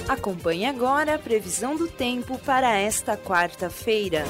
Acompanhe agora a previsão do tempo para esta quarta-feira.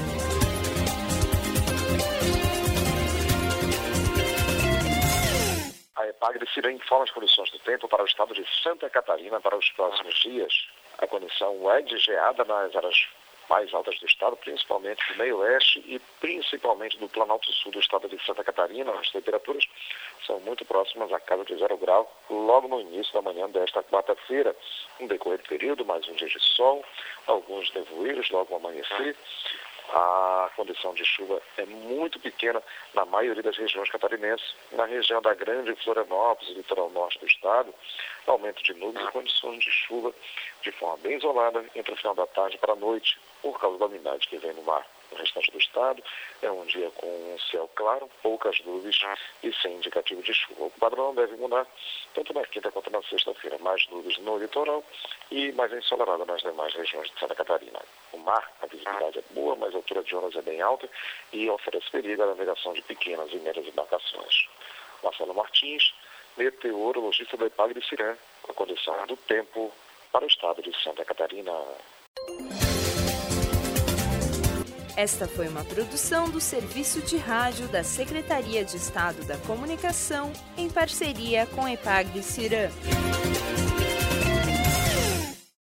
A EPAGRE Ciran informa as condições do tempo para o estado de Santa Catarina para os próximos dias. A condição é de geada nas áreas mais altas do estado, principalmente do meio-oeste e principalmente do Planalto Sul do estado de Santa Catarina. As temperaturas são muito próximas à casa de 0 grau logo no início da manhã desta quarta-feira. No decorrer do período, mais um dia de sol, alguns nevoeiros logo ao amanhecer. A condição de chuva é muito pequena na maioria das regiões catarinenses. Na região da Grande Florianópolis, litoral norte do estado, aumento de nuvens e condições de chuva de forma bem isolada entre o final da tarde para a noite, por causa da umidade que vem no mar. No restante do estado, é um dia com um céu claro, poucas nuvens e sem indicativo de chuva. O padrão não deve mudar, tanto na quinta quanto na sexta-feira. Mais nuvens no litoral e mais ensolarada nas demais regiões de Santa Catarina. O mar, a visibilidade é boa, mas a altura de ondas é bem alta e oferece perigo à navegação de pequenas e médias embarcações. Marcelo Martins, meteorologista da EPAGRE Ciran, com a condição do tempo para o estado de Santa Catarina. Esta foi uma produção do Serviço de Rádio da Secretaria de Estado da Comunicação, em parceria com EPAGRE Ciran.